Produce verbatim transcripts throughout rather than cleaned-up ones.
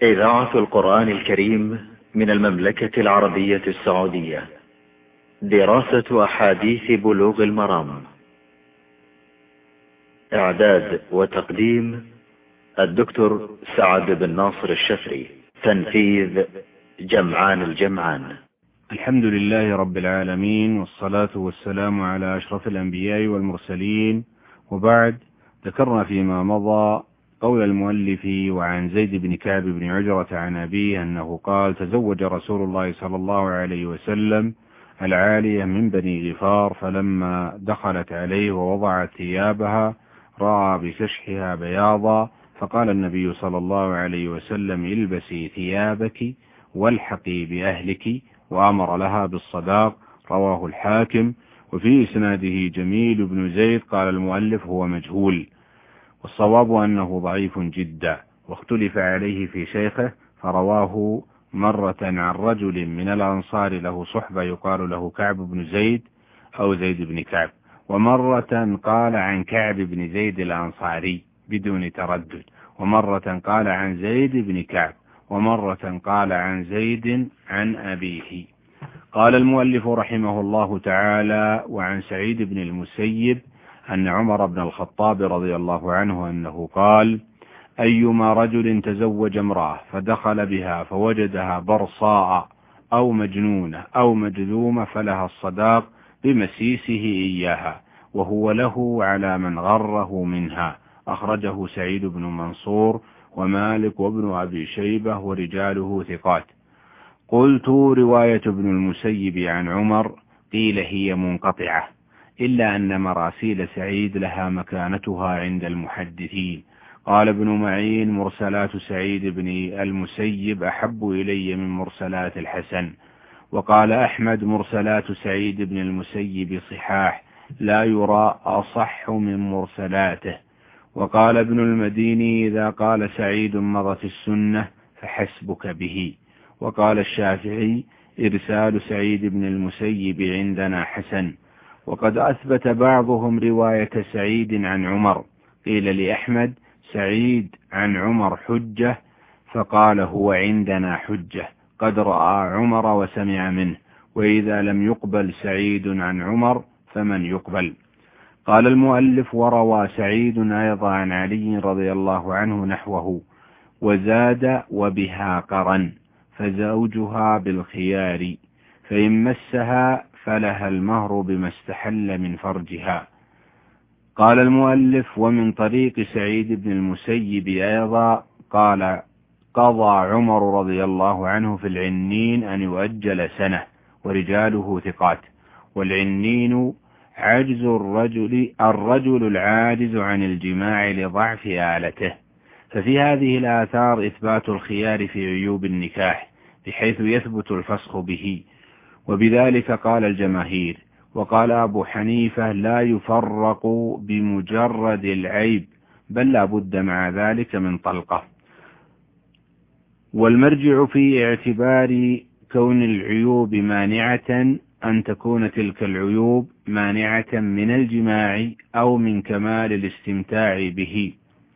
إذاعة القرآن الكريم من المملكة العربية السعودية. دراسة أحاديث بلوغ المرام. إعداد وتقديم الدكتور سعد بن ناصر الشفري. تنفيذ جمعان الجمعان. الحمد لله رب العالمين، والصلاة والسلام على أشرف الأنبياء والمرسلين، وبعد. ذكرنا فيما مضى قول المؤلف: وعن زيد بن كعب بن عجرة عن أبيه أنه قال: تزوج رسول الله صلى الله عليه وسلم العالية من بني غفار، فلما دخلت عليه ووضعت ثيابها رأى بكشحها بياضا، فقال النبي صلى الله عليه وسلم: البسي ثيابك والحقي بأهلك، وأمر لها بالصداق. رواه الحاكم. وفي إسناده جميل بن زيد. قال المؤلف: هو مجهول، والصواب أنه ضعيف جدا، واختلف عليه في شيخه، فرواه مرة عن رجل من الأنصار له صحبة يقال له كعب بن زيد أو زيد بن كعب، ومرة قال عن كعب بن زيد الأنصاري بدون تردد، ومرة قال عن زيد بن كعب، ومرة قال عن زيد عن أبيه. قال المؤلف رحمه الله تعالى: وعن سعيد بن المسيب أن عمر بن الخطاب رضي الله عنه أنه قال: أيما رجل تزوج امرأة فدخل بها فوجدها برصاء أو مجنونة أو مجذومة فلها الصداق بمسيسه إياها، وهو له على من غره منها. أخرجه سعيد بن منصور ومالك وابن أبي شيبة ورجاله ثقات. قلت: رواية ابن المسيب عن عمر قيل هي منقطعة، إلا أن مراسيل سعيد لها مكانتها عند المحدثين. قال ابن معين: مرسلات سعيد بن المسيب أحب إلي من مرسلات الحسن. وقال أحمد: مرسلات سعيد بن المسيب صحاح، لا يرى أصح من مرسلاته. وقال ابن المديني: إذا قال سعيد مضت السنة فحسبك به. وقال الشافعي: إرسال سعيد بن المسيب عندنا حسن. وقد أثبت بعضهم رواية سعيد عن عمر. قيل لأحمد: سعيد عن عمر حجة، فقال: هو عندنا حجة، قد رأى عمر وسمع منه، وإذا لم يقبل سعيد عن عمر فمن يقبل. قال المؤلف: وروى سعيد أيضا عن علي رضي الله عنه نحوه، وزاد: وبها قرن، فزوجها بالخيار، فإن مسها فلها المهر بما استحل من فرجها. قال المؤلف: ومن طريق سعيد بن المسيب أيضا قال: قضى عمر رضي الله عنه في العنين أن يؤجل سنة، ورجاله ثقات. والعنين عجز الرجل الرجل العاجز عن الجماع لضعف آلته. ففي هذه الآثار إثبات الخيار في عيوب النكاح بحيث يثبت الفسخ به، وبذلك قال الجماهير. وقال أبو حنيفة: لا يفرق بمجرد العيب، بل لا بد مع ذلك من طلقة. والمرجع في اعتبار كون العيوب مانعة أن تكون تلك العيوب مانعة من الجماع أو من كمال الاستمتاع به،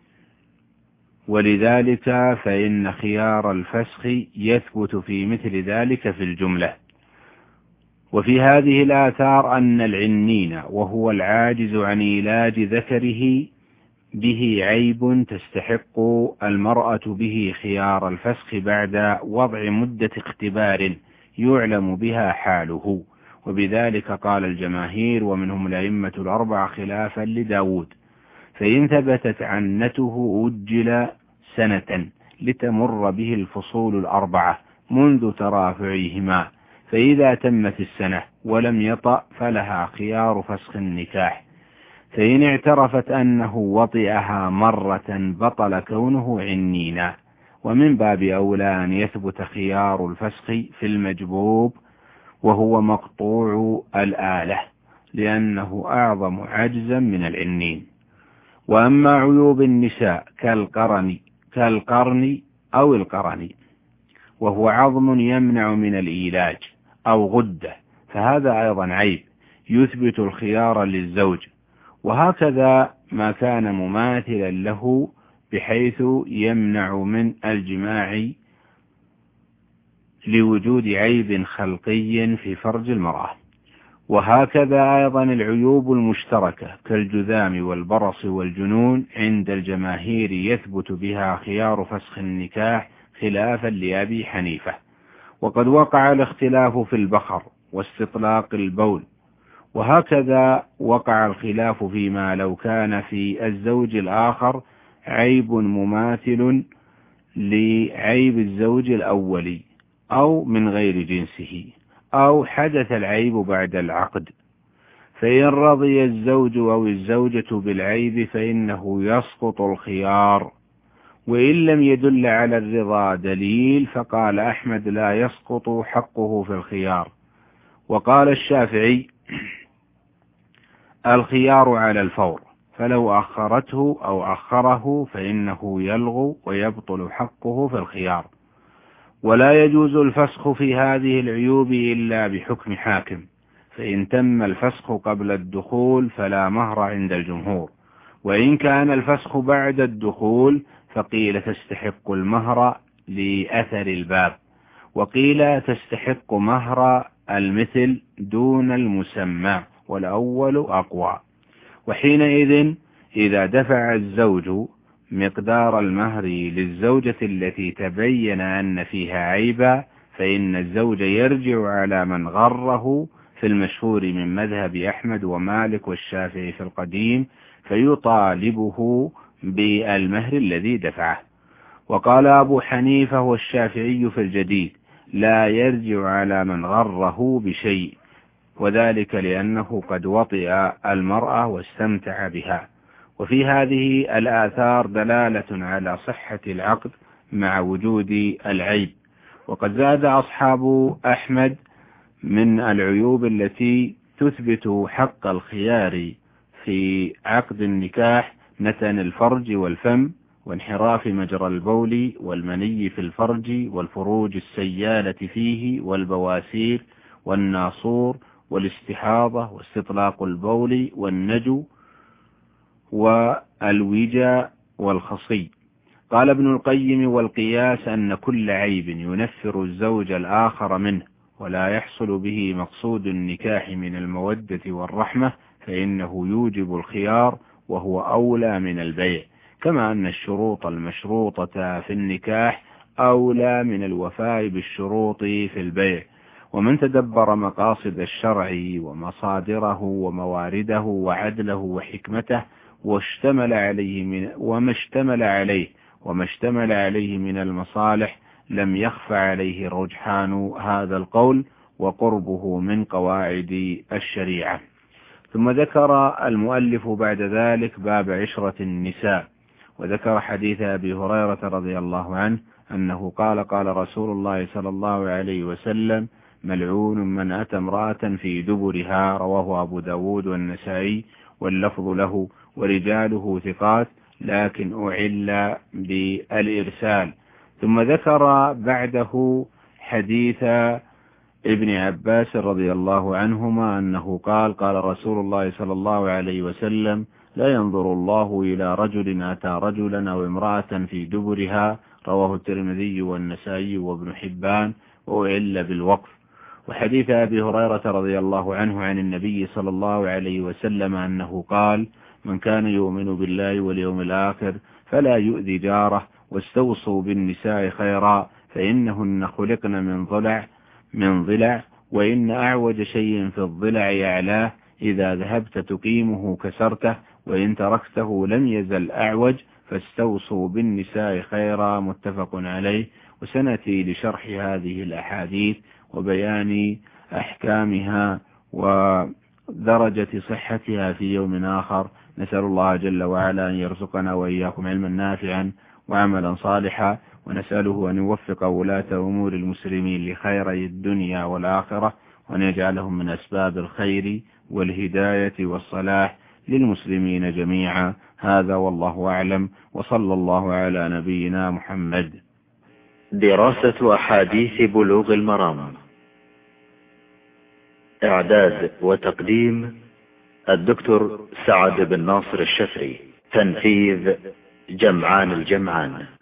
ولذلك فإن خيار الفسخ يثبت في مثل ذلك في الجملة. وفي هذه الآثار أن العنين وهو العاجز عن علاج ذكره به عيب تستحق المرأة به خيار الفسخ بعد وضع مدة اختبار يعلم بها حاله، وبذلك قال الجماهير ومنهم الأئمة الأربعة خلافا لداود. فإن ثبتت عنته أجل سنة لتمر به الفصول الأربعة منذ ترافعهما، فإذا تمت السنة ولم يطأ فلها خيار فسخ النكاح. فإن اعترفت أنه وطئها مرة بطل كونه عنينا، ومن باب أولى أن يثبت خيار الفسخ في المجبوب وهو مقطوع الآلة، لأنه أعظم عجزا من العنين. وأما عيوب النساء كالقرن كالقرن أو القرن، وهو عظم يمنع من الإيلاج أو غدة، فهذا أيضا عيب يثبت الخيار للزوج. وهكذا ما كان مماثلا له بحيث يمنع من الجماع لوجود عيب خلقي في فرج المرأة. وهكذا أيضا العيوب المشتركة كالجذام والبرص والجنون عند الجماهير يثبت بها خيار فسخ النكاح خلافا لأبي حنيفة. وقد وقع الاختلاف في البخر واستطلاق البول، وهكذا وقع الخلاف فيما لو كان في الزوج الآخر عيب مماثل لعيب الزوج الأولي أو من غير جنسه، أو حدث العيب بعد العقد، فإن رضي الزوج أو الزوجة بالعيب فإنه يسقط الخيار، وإن لم يدل على الرضا دليل فقال أحمد لا يسقط حقه في الخيار. وقال الشافعي الخيار على الفور، فلو أخرته أو أخره فإنه يلغو ويبطل حقه في الخيار. ولا يجوز الفسخ في هذه العيوب إلا بحكم حاكم، فإن تم الفسخ قبل الدخول فلا مهر عند الجمهور، وإن كان الفسخ بعد الدخول فقيل تستحق المهر لأثر الباب، وقيل تستحق مهر المثل دون المسمى، والأول أقوى. وحينئذ إذا دفع الزوج مقدار المهر للزوجة التي تبين أن فيها عيبا فإن الزوج يرجع على من غره في المشهور من مذهب أحمد ومالك والشافعي في القديم فيطالبه بالمهر الذي دفعه. وقال أبو حنيفة والشافعي في الجديد لا يرجع على من غره بشيء، وذلك لأنه قد وطئ المرأة واستمتع بها. وفي هذه الآثار دلالة على صحة العقد مع وجود العيب. وقد زاد أصحاب أحمد من العيوب التي تثبت حق الخيار في عقد النكاح نتن الفرج والفم، وانحراف مجرى البول والمني في الفرج، والفروج السيالة فيه، والبواسير والناصور والاستحاضة واستطلاق البول والنجو والوجا والخصي. قال ابن القيم والقياس أن كل عيب ينفر الزوج الآخر منه ولا يحصل به مقصود النكاح من المودة والرحمة فإنه يوجب الخيار وهو أولى من البيع، كما أن الشروط المشروطة في النكاح أولى من الوفاء بالشروط في البيع. ومن تدبر مقاصد الشرع ومصادره وموارده وعدله وحكمته واشتمل عليه من وما اشتمل عليه وما اشتمل عليه من المصالح لم يخف عليه رجحان هذا القول وقربه من قواعد الشريعة. ثم ذكر المؤلف بعد ذلك باب عشرة النساء، وذكر حديث أبي هريرة رضي الله عنه أنه قال قال رسول الله صلى الله عليه وسلم ملعون من أتى امرأة في دبرها، رواه أبو داود والنسائي واللفظ له ورجاله ثقات لكن أعل بالإرسال. ثم ذكر بعده حديث ابن عباس رضي الله عنهما أنه قال قال رسول الله صلى الله عليه وسلم لا ينظر الله إلى رجل أتى رجلا أو امرأة في دبرها، رواه الترمذي والنسائي وابن حبان وأعل بالوقف. وحديث أبي هريرة رضي الله عنه عن النبي صلى الله عليه وسلم أنه قال من كان يؤمن بالله واليوم الآخر فلا يؤذي جاره، واستوصوا بالنساء خيرا فإنهن خلقن من ضلع من ضلع وإن أعوج شيء في الضلع يعلاه، إذا ذهبت تقيمه كسرته وإن تركته لم يزل أعوج، فاستوصوا بالنساء خيرا، متفق عليه. وسنأتي لشرح هذه الأحاديث وبيان أحكامها ودرجة صحتها في يوم آخر. نسأل الله جل وعلا أن يرزقنا وإياكم علما نافعا وعملا صالحا، ونسأله أن يوفق ولاة أمور المسلمين لخيري الدنيا والآخرة، وأن يجعلهم من أسباب الخير والهداية والصلاح للمسلمين جميعا. هذا والله أعلم، وصلى الله على نبينا محمد. دراسة أحاديث بلوغ المرام، إعداد وتقديم الدكتور سعد بن ناصر الشفري، تنفيذ جمعان الجمعان.